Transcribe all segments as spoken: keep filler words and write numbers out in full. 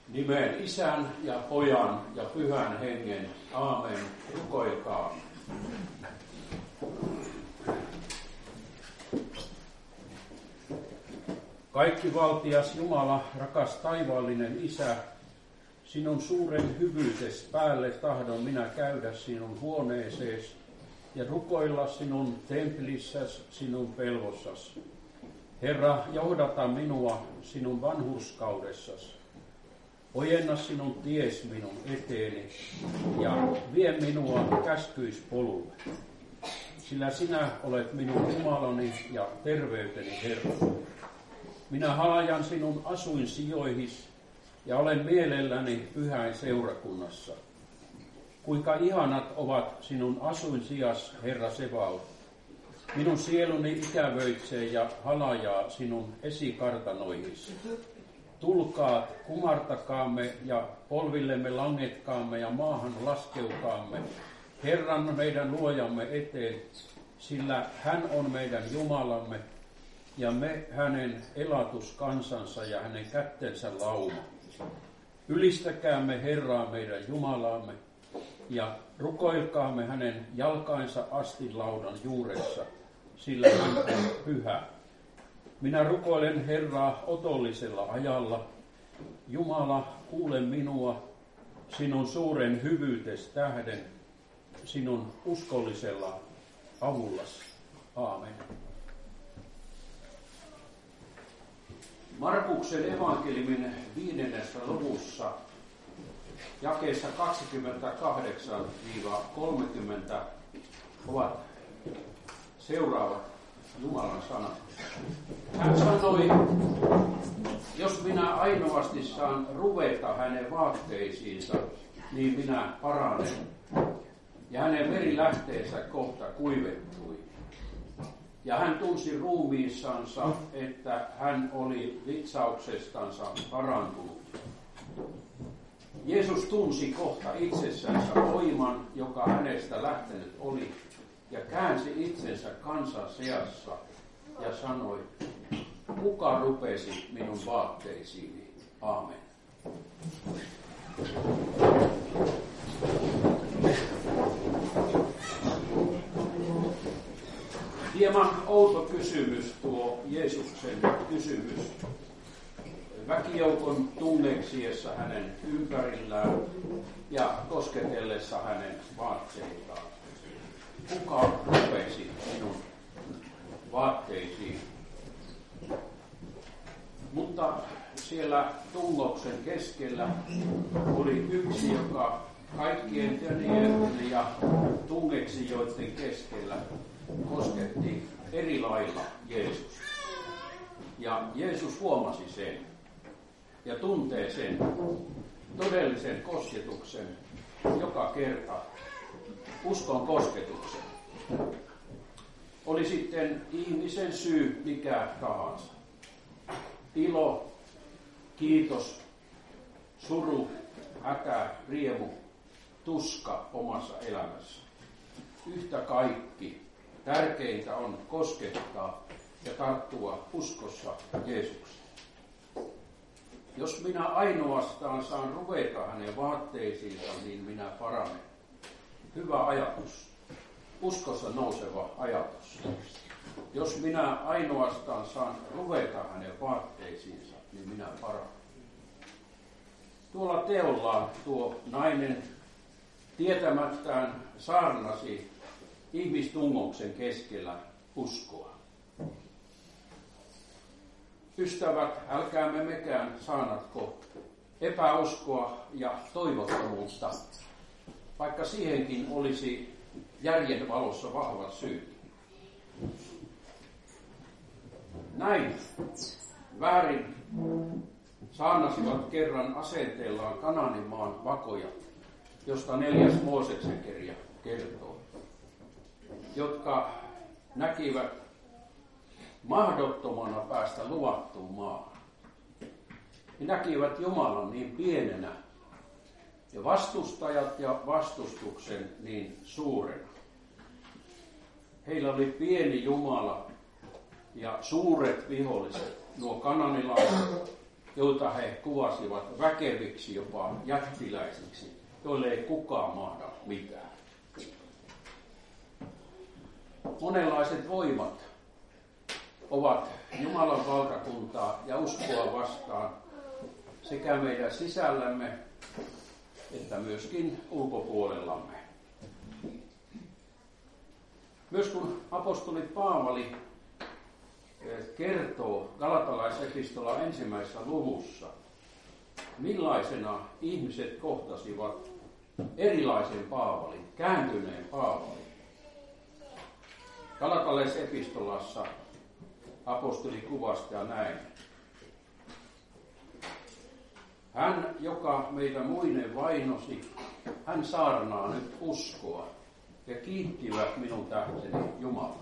Nimeen Isän ja Pojan ja Pyhän Hengen. Aamen. Rukoilkaa. Kaikkivaltias Jumala, rakas taivaallinen Isä, sinun suuren hyvyytes päälle tahdon minä käydä sinun huoneesees ja rukoilla sinun templissäs, sinun pelvossas. Herra, johdata minua sinun vanhurskaudessas. Ojenna sinun ties minun eteeni ja vie minua käskyispolulle. Sillä sinä olet minun Jumalani ja terveyteni Herra. Minä halajan sinun asuinsijoihis ja olen mielelläni pyhäin seurakunnassa. Kuinka ihanat ovat sinun asuinsijas, Herra Sebaot. Minun sieluni ikävöitsee ja halajaa sinun esikartanoihis. Tulkaa, kumartakaamme ja polvillemme langetkaamme ja maahan laskeukaamme Herran meidän luojamme eteen, sillä hän on meidän Jumalamme ja me hänen elatuskansansa ja hänen kättensä lauma. Ylistäkäämme Herraa meidän Jumalaamme ja rukoilkaamme hänen jalkainsa astinlaudan juuressa, sillä hän on pyhä. Minä rukoilen Herraa otollisella ajalla. Jumala, kuule minua sinun suuren hyvyytes tähden, sinun uskollisella avullasi. Aamen. Markuksen evankeliumin viidennessä luvussa jakeessa kaksikymmentäkahdeksan kolmekymmentä ovat seuraavat Jumalan sanat. Hän sanoi, jos minä ainoasti saan ruveta hänen vaatteisiinsa, niin minä paranen. Ja hänen verilähteensä kohta kuivettui. Ja hän tunsi ruumiissansa, että hän oli vitsauksestansa parantunut. Jeesus tunsi kohta itsessänsä voiman, joka hänestä lähtenyt oli, ja käänsi itsensä kansan seassa ja sanoi, kuka rupesi minun vaatteisiini? Aamen. Hieman outo kysymys tuo Jeesuksen kysymys. Väkijoukon tunneksiessa hänen ympärillään ja kosketellessa hänen vaatteitaan. Kuka rupesi minun vaatteisiin? Mutta siellä tungoksen keskellä oli yksi, joka kaikkien tönnijöiden ja tungeksijoiden keskellä kosketti eri lailla Jeesus. Ja Jeesus huomasi sen ja tuntee sen todellisen kosketuksen joka kerta, uskon kosketuksen. Oli sitten ihmisen syy mikä tahansa. Ilo, kiitos, suru, hätä, riemu, tuska omassa elämässä. Yhtä kaikki. Tärkeintä on koskettaa ja tarttua uskossa Jeesukseen. Jos minä ainoastaan saan ruveta hänen vaatteisiinsa, niin minä paranen. Hyvä ajatus. Uskossa nouseva ajatus. Jos minä ainoastaan saan ruveta hänen vaatteisiinsa, niin minä paranen. Tuolla teollaan tuo nainen tietämättään saarnasi ihmistungoksen keskellä uskoa. Ystävät, älkäämme mekään saanatko epäuskoa ja toivottomuutta, vaikka siihenkin olisi järjen valossa vahvat syyt. Näin väärin saarnasivat kerran asenteellaan Kanaanimaan vakojat, josta neljäs Mooseksen kirja kertoo, jotka näkivät mahdottomana päästä luvattuun maahan. He näkivät Jumalan niin pienenä ja vastustajat ja vastustuksen niin suurena. Heillä oli pieni Jumala ja suuret viholliset, nuo kananilaiset joita he kuvasivat väkeviksi, jopa jättiläisiksi, joille ei kukaan mahda mitään. Monenlaiset voimat ovat Jumalan valtakuntaa ja uskoa vastaan sekä meidän sisällämme että myöskin ulkopuolellamme. Myös kun apostoli Paavali kertoo Galatalais-epistolan ensimmäisessä luvussa, millaisena ihmiset kohtasivat erilaisen Paavalin, kääntyneen Paavalin. Galatalais-epistolassa apostoli kuvastaa näin. Hän, joka meitä muinen vainosi, hän saarnaa nyt uskoa ja kiittivät minun tähteni Jumalaa.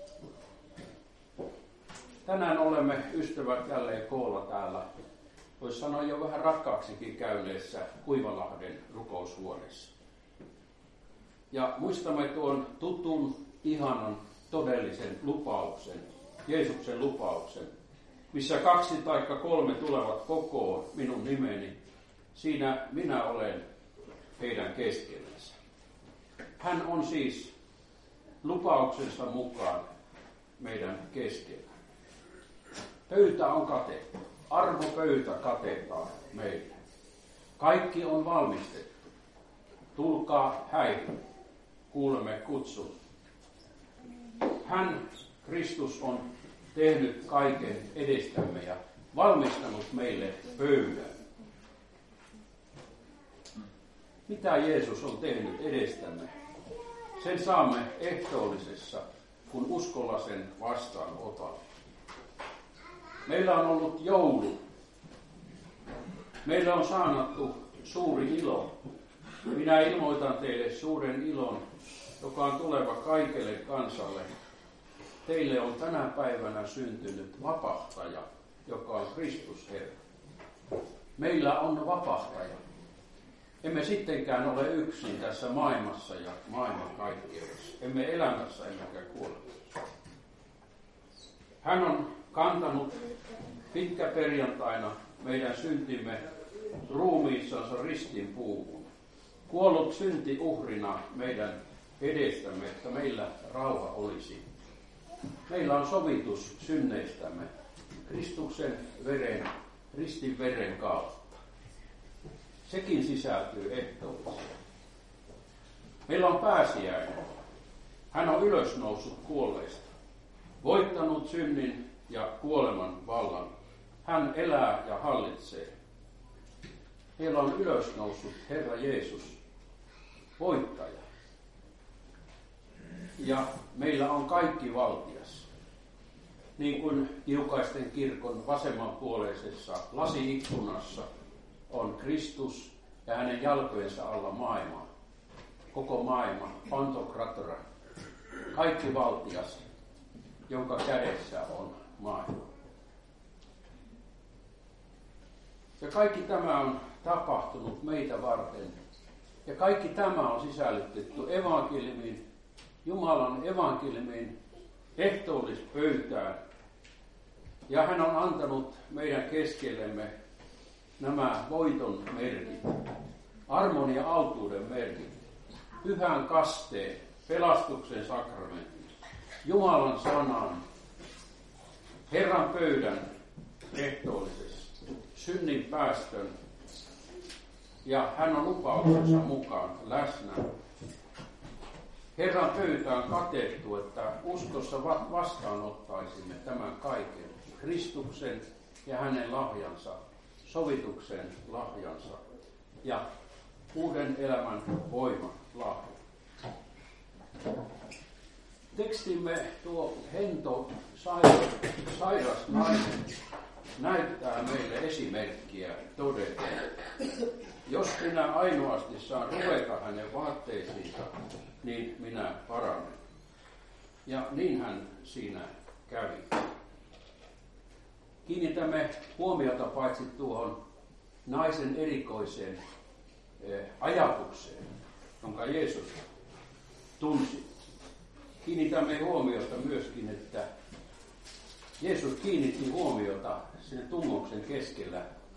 Tänään olemme ystävät jälleen koolla täällä, voisi sanoa jo vähän rakkaaksikin käyneessä Kuivalahden rukoushuoneessa. Ja muistamme tuon tutun, ihanan, todellisen lupauksen, Jeesuksen lupauksen, missä kaksi tai kolme tulevat kokoon minun nimeni, siinä minä olen heidän keskellänsä. Hän on siis lupauksensa mukaan meidän keskellä. Pöytä on katettu. Arvopöytä katetaan meille. Kaikki on valmistettu. Tulkaa häihin. Kuulemme kutsun. Hän, Kristus, on tehnyt kaiken edestämme ja valmistanut meille pöydän. Mitä Jeesus on tehnyt edestämme? Sen saamme ehtoollisessa, kun uskolla sen vastaanotamme. Meillä on ollut joulu. Meillä on saanattu suuri ilo. Minä ilmoitan teille suuren ilon, joka on tuleva kaikelle kansalle. Teille on tänä päivänä syntynyt vapahtaja, joka on Kristus Herra. Meillä on vapahtaja. Emme sittenkään ole yksin tässä maailmassa ja maailman kaikkeudessa. Emme elämässä emmekä kuolemassa. Hän on kantanut pitkäperjantaina meidän syntimme ruumiissansa ristin puuhun. Kuollut synti uhrina meidän edestämme, että meillä rauha olisi. Meillä on sovitus synneistämme Kristuksen veren, ristin veren kautta. Sekin sisältyy ehtoolliseen. Meillä on pääsiäinen. Hän on ylösnoussut kuolleista, voittanut synnin ja kuoleman vallan. Hän elää ja hallitsee. Meillä on ylösnoussut Herra Jeesus, voittaja. Ja meillä on kaikki valtias. Niin kuin Tiukaisten kirkon vasemmanpuoleisessa lasi-ikkunassa on Kristus ja hänen jalkojensa alla maailma. Koko maailma, pantokratora, kaikki valtias, jonka kädessä on maailma. Ja kaikki tämä on tapahtunut meitä varten. Ja kaikki tämä on sisällytetty evankeliumiin, Jumalan evankeliumiin, ehtoollispöytään. Ja hän on antanut meidän keskellemme nämä voiton merkit, armon ja autuuden merkit, pyhän kasteen, pelastuksen sakramentin, Jumalan sanan, Herran pöydän ehtoollisessa, synnin päästön, ja hän on lupauksensa mukaan läsnä. Herran pöytä on katettu, että uskossa vastaanottaisimme tämän kaiken, Kristuksen ja hänen lahjansa, sovituksen lahjansa ja uuden elämän voiman lahjan. Tekstimme tuo hento sairas, sairas nainen näyttää meille esimerkkiä todeten. Jos minä ainoasti saan ruveta hänen vaatteisiinsa, niin minä paranen. Ja niin hän siinä kävi. Kiinnitämme huomiota paitsi tuohon naisen erikoiseen ajatukseen, jonka Jeesus tunsi. Kiinnitämme huomiota myöskin, että Jeesus kiinnitti huomiota sen tummoksen keskellä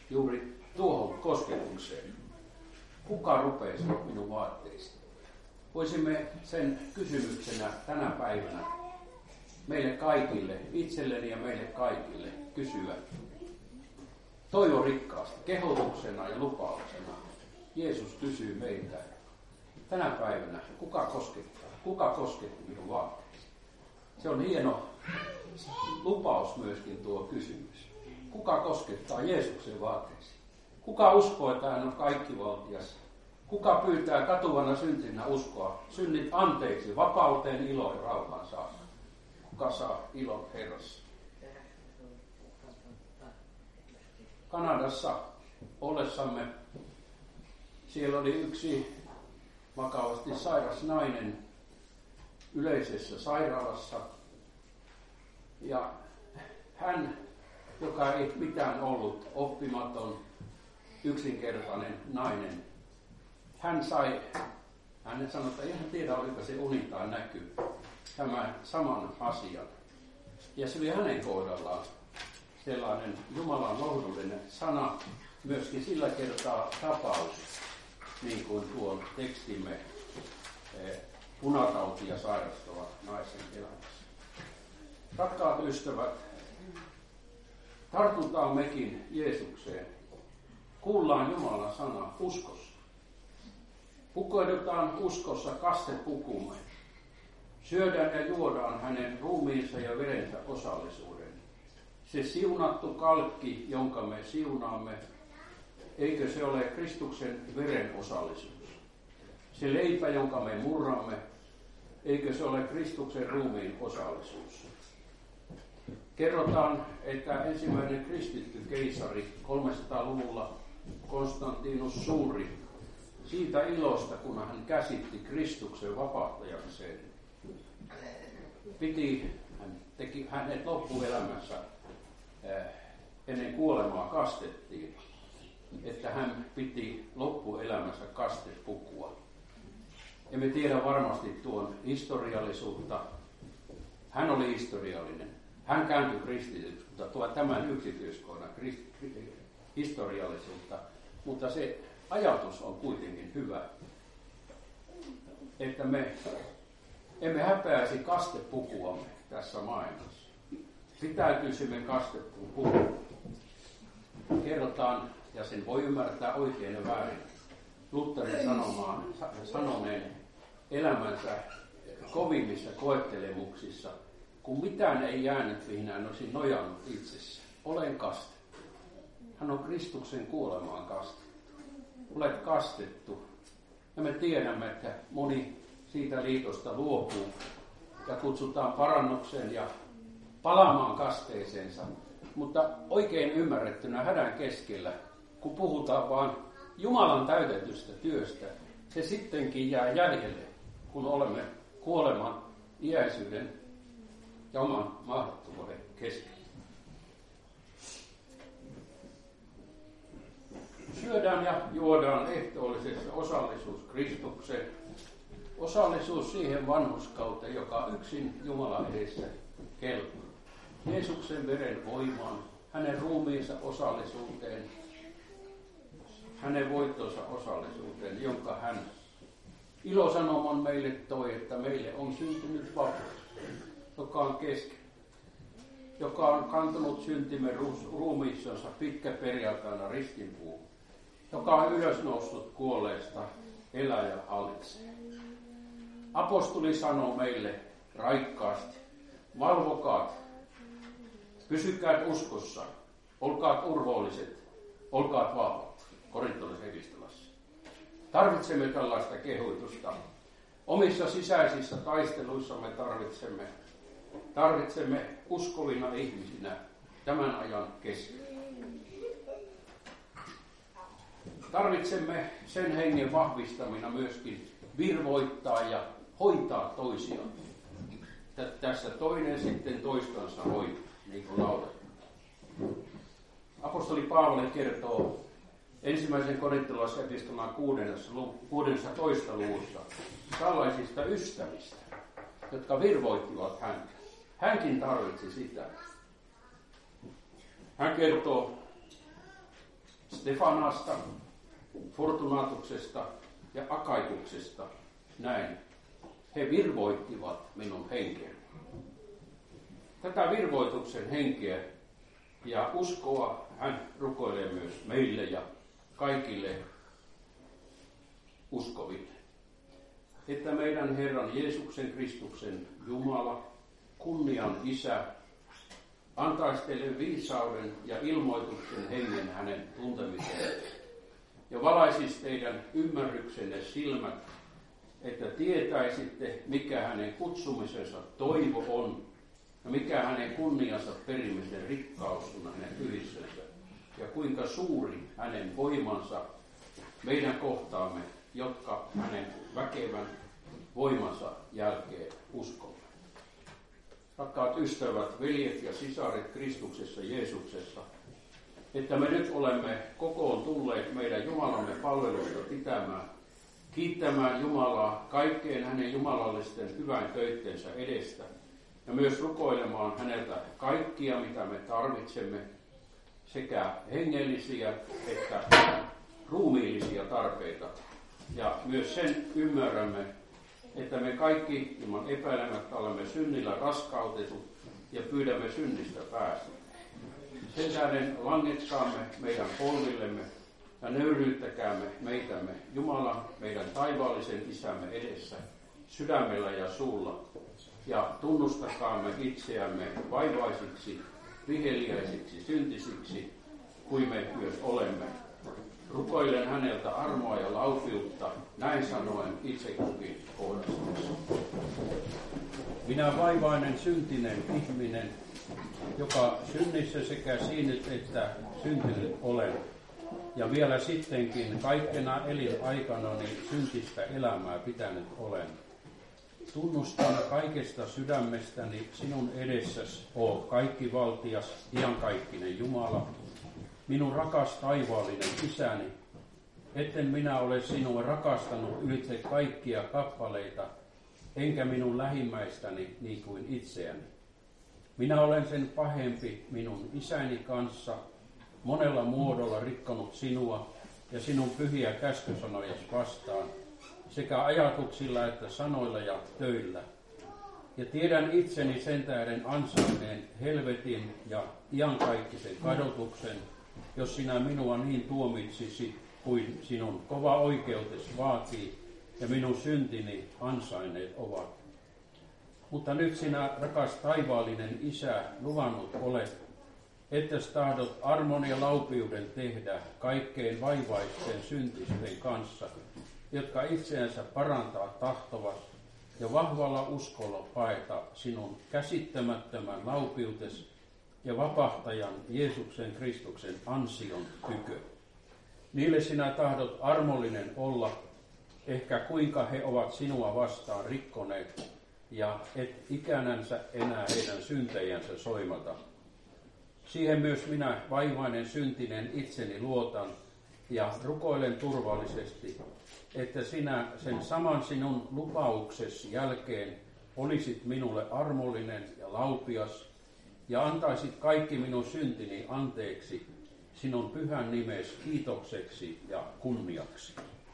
juuri tuohon kosketukseen. Kuka rupeisi minun vaatteista? Voisimme sen kysymyksenä tänä päivänä meille kaikille, itselleni ja meille kaikille kysyä toivon rikkaasti, kehotuksena ja lupauksena. Jeesus kysyy meiltä tänä päivänä, kuka koskettaa, kuka kosketti minun vaatteista? Se on hieno lupaus myöskin tuo kysymys. Kuka koskettaa Jeesuksen vaatteisiin? Kuka uskoo, että hän on kaikkivaltias? Kuka pyytää katuvana syntinä uskoa synnit anteeksi, vapauteen, iloon ja rauhaan saakka? Kuka saa ilon Herrassa? Kanadassa ollessamme siellä oli yksi vakavasti sairas nainen yleisessä sairaalassa. Ja hän, joka ei mitään ollut, oppimaton, yksinkertainen nainen, hän sai, hän sanoi, että en tiedä oliko se uni tai näky, tämän saman asian. Ja se oli hänen kohdallaan sellainen Jumalan lohdullinen sana, myöskin sillä kertaa tapaus, niin kuin tuon tekstimme eh, punatautia sairastava naisen elämässä. Rakkaat ystävät, tartutaan mekin Jeesukseen. Kuullaan Jumalan sana uskossa. Pukeudutaan uskossa kastepukumme. Syödään ja juodaan hänen ruumiinsa ja verensä osallisuuden. Se siunattu kalkki, jonka me siunaamme, eikö se ole Kristuksen veren osallisuus? Se leipä, jonka me murramme, eikö se ole Kristuksen ruumiin osallisuus? Kerrotaan, että ensimmäinen kristitty keisari kolmesataaluvulla Konstantinus Suuri siitä ilosta, kun hän käsitti Kristuksen vapahtajakseen, piti, hän teki hänet loppuelämänsä ennen kuolemaa kastettiin, että hän piti loppuelämänsä kastepukua. Emme tiedä varmasti tuon historiallisuutta. Hän oli historiallinen. Hän kääntyi kristityksi, mutta tuo tämän yksityiskohdan historiallisuutta. Mutta se ajatus on kuitenkin hyvä, että me emme häpeäisi kastepukuamme tässä maailmassa. Pitäytyisimme kastepukuun. Kerrotaan, ja sen voi ymmärtää oikein ja väärin, Lutherin sanomaan, sanoneen elämänsä kovimmissa koettelemuksissa, kun mitään ei jäänyt, mihin hän olisi nojannut itsessä. Olen kastettu. Hän on Kristuksen kuolemaan kastettu. Olet kastettu. Ja me tiedämme, että moni siitä liitosta luopuu ja kutsutaan parannukseen ja palaamaan kasteeseensa. Mutta oikein ymmärrettynä hädän keskellä, kun puhutaan vaan Jumalan täytetystä työstä, se sittenkin jää jäljelle, kun olemme kuoleman, iäisyyden ja oman mahdottomuuden keskellä. Syödään ja juodaan ehtoollisessa osallisuus Kristukseen, osallisuus siihen vanhurskauteen, joka yksin Jumalan edessä kelpaa. Jeesuksen veren voimaan, hänen ruumiinsa osallisuuteen, hänen voittonsa osallisuuteen, jonka hän ilosanoman meille toi, että meille on syntynyt vapaus, joka on kesken, joka on kantanut syntimme ruumiissansa pitkäperjantaina ristinpuuhun, joka on ylösnoussut kuolleesta, elää ja hallitsee. Apostoli sanoo meille raikkaasti, valvokaat, pysykää uskossa, olkaat urhoolliset, olkaat vahvat. Korintolaisen epistolassa. Tarvitsemme tällaista kehoitusta. Omissa sisäisissä taisteluissamme tarvitsemme, tarvitsemme uskovina ihmisinä tämän ajan keskellä. Tarvitsemme sen hengen vahvistamina myöskin virvoittaa ja hoitaa toisiaan. Tässä toinen sitten toistansa hoitaa, niin kuin laulettu. Apostoli Paavali kertoo ensimmäisen korintolaisen epistolan kuudennessatoista luvussa tällaisista ystävistä, jotka virvoittivat häntä. Hänkin tarvitsi sitä. Hän kertoo Stefanasta, Fortunatuksesta ja Akaituksesta näin. He virvoittivat minun henkeäni. Tätä virvoituksen henkeä ja uskoa hän rukoilee myös meille ja kaikille uskoville. Että meidän Herran Jeesuksen Kristuksen Jumala, kunnian Isä, antaisi teille viisauden ja ilmoituksen hengen hänen tuntemiseen ja valaisisi teidän ymmärryksenne silmät, että tietäisitte, mikä hänen kutsumisensa toivo on ja mikä hänen kunniansa perimisen rikkaus on hänen pyhistönsä ja kuinka suuri hänen voimansa meidän kohtaamme, jotka hänen väkevän voimansa jälkeen uskomme. Rakkaat ystävät, veljet ja sisaret Kristuksessa Jeesuksessa, että me nyt olemme kokoon tulleet meidän Jumalamme palvelusta pitämään, kiittämään Jumalaa kaikkeen hänen jumalallisten hyvän töittensä edestä ja myös rukoilemaan häneltä kaikkia, mitä me tarvitsemme, sekä hengellisiä että ruumiillisia tarpeita. Ja myös sen ymmärrämme, että me kaikki ilman epäilemättä olemme synnillä raskautetut ja pyydämme synnistä päästä. Sen tähden langetkaamme meidän polvillemme ja nöyryyttäkäämme meitämme Jumalan, meidän taivaallisen Isämme edessä, sydämellä ja suulla, ja tunnustakaamme itseämme vaivaisiksi, viheliäisiksi, syntisiksi, kuin me myös olemme. Rukoilen häneltä armoa ja laupiutta, näin sanoen itse kukin kohdassa. Minä vaivainen syntinen ihminen, joka synnissä sekä siinnyt että syntynyt olen, ja vielä sittenkin kaikkena elinaikanani syntistä elämää pitänyt olen. Tunnustan kaikesta sydämestäni sinun edessäsi, o kaikkivaltias, iankaikkinen Jumala, minun rakas taivaallinen Isäni, etten minä ole sinua rakastanut ylitse kaikkia kappaleita, enkä minun lähimmäistäni niin kuin itseäni. Minä olen sen pahempi minun isäni kanssa, monella muodolla rikkonut sinua ja sinun pyhiä käskysanojas vastaan, sekä ajatuksilla että sanoilla ja töillä. Ja tiedän itseni sen tähden ansainneen helvetin ja iankaikkisen kadotuksen, jos sinä minua niin tuomitsisi kuin sinun kova oikeutesi vaatii ja minun syntini ansainneet ovat. Mutta nyt sinä, rakas taivaallinen Isä, luvannut olet, että tahdot armon ja laupiuden tehdä kaikkein vaivaisten syntisten kanssa, jotka itseänsä parantaa tahtovat ja vahvalla uskolla paeta sinun käsittämättömän laupiutes ja vapahtajan Jeesuksen Kristuksen ansion tykö. Niille sinä tahdot armollinen olla, ehkä kuinka he ovat sinua vastaan rikkoneet, ja et ikänänsä enää heidän syntejänsä soimata. Siihen myös minä, vaivainen syntinen, itseni luotan ja rukoilen turvallisesti, että sinä sen saman sinun lupauksesi jälkeen olisit minulle armollinen ja laupias ja antaisit kaikki minun syntini anteeksi sinun pyhän nimesi kiitokseksi ja kunniaksi.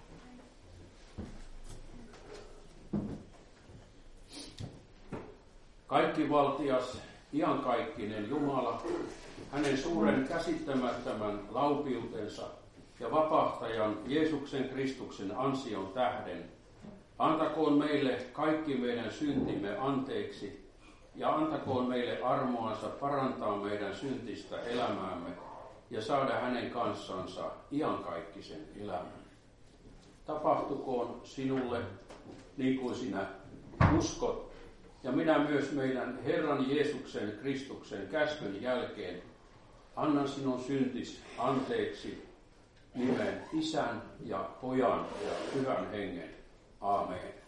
Kaikkivaltias, iankaikkinen Jumala, hänen suuren käsittämättömän laupiutensa ja vapahtajan Jeesuksen Kristuksen ansion tähden, antakoon meille kaikki meidän syntimme anteeksi ja antakoon meille armoansa parantaa meidän syntistä elämäämme ja saada hänen kanssansa iankaikkisen elämän. Tapahtukoon sinulle niin kuin sinä uskot, ja minä myös meidän Herran Jeesuksen Kristuksen käskyn jälkeen annan sinun syntis anteeksi nimen Isän ja Pojan ja Pyhän Hengen. Aamen.